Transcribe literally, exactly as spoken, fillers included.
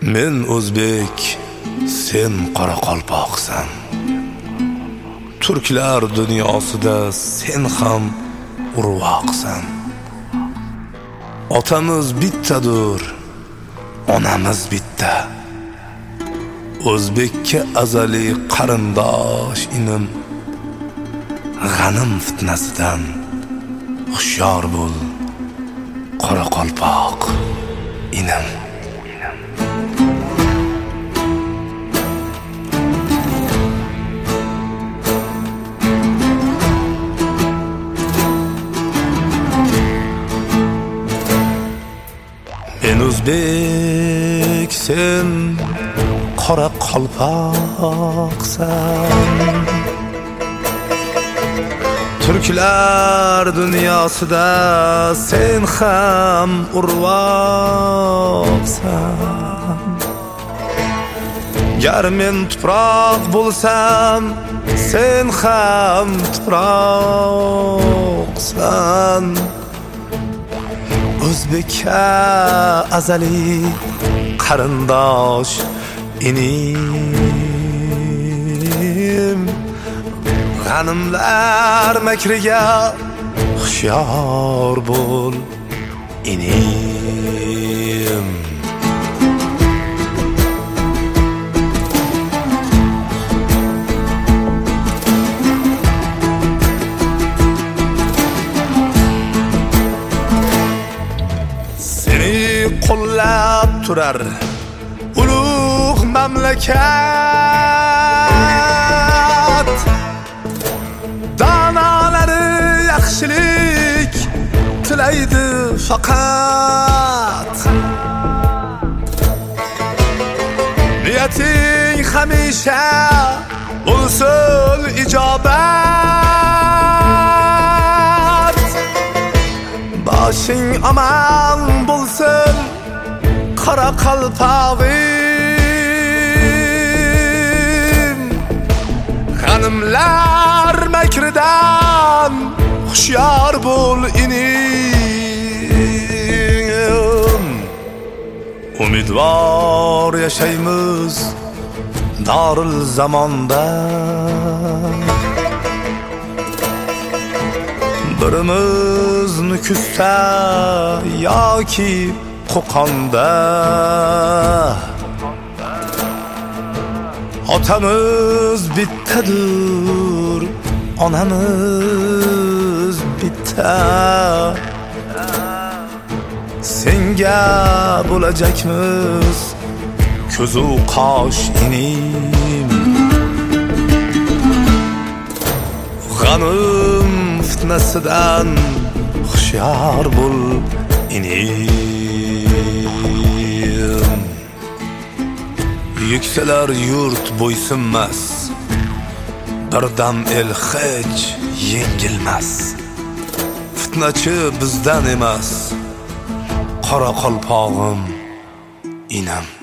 Men o'zbek, sen qoraqalpoqsan. Turklar dunyosida sen ham urvoqsan. Otamiz bittadir, onamiz bitta. O'zbekka azali qarindosh inim. G'anim fitnasidan hushyor bo'l, qoraqalpoq inim. Men o'zbek, sen qoraqalpoqsan. Turklar dunyosida sen ham urvoqsan. Gar men tuproq bo'lsam, sen ham tuproqsan. O'zbekka azali qarindosh inim. G'animlar makriga hushyor bo'l inim. Seni qo'llab turar ulug' mamlakat. Danalari yaxshilik tilaydi faqat. Niyating hamisha bo'lsin ijobat. Boshing aman bo'lsin qoraqalpog'im. G'animlar makridan hushyor bo'l inim. Umidvor yashaymiz dorul zamonda. Birimiz Nukusda yoki Qo'qonda. Otamiz bittadir, onamiz bitta. Senga bo'lajakmiz ko'zu qosh inim. G'anim fitnasidan hushyor bo'l inim. Yuksalar yurt bo'ysunmas, birdam el hech yengilmas. Fitnachi bizdan emas, qoraqalpog'im inam.